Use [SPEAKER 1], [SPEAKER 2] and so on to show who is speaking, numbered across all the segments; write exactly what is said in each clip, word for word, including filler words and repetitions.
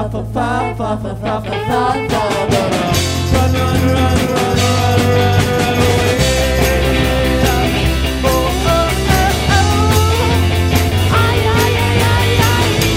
[SPEAKER 1] fa fa fa fa fa fa fa fa fa. Run, run, run, run, run, run, run away. Oh, oh, oh, oh. Ay, ay, ay, ay, ay.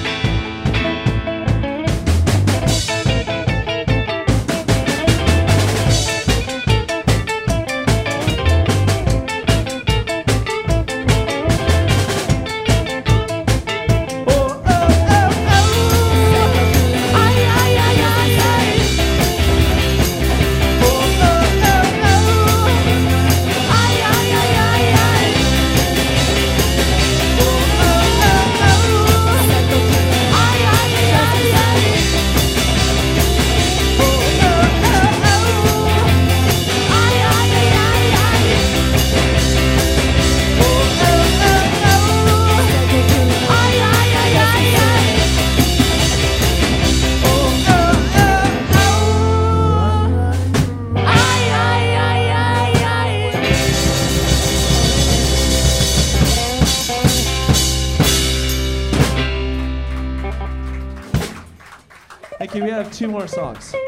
[SPEAKER 1] Thank you. We have two more songs.
[SPEAKER 2] Well,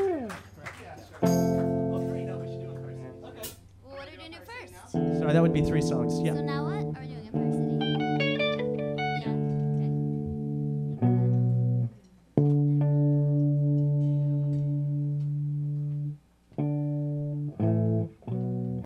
[SPEAKER 2] what are we gonna do first?
[SPEAKER 1] Sorry, that would be three songs. Yeah.
[SPEAKER 2] So now what? Are we doing it first?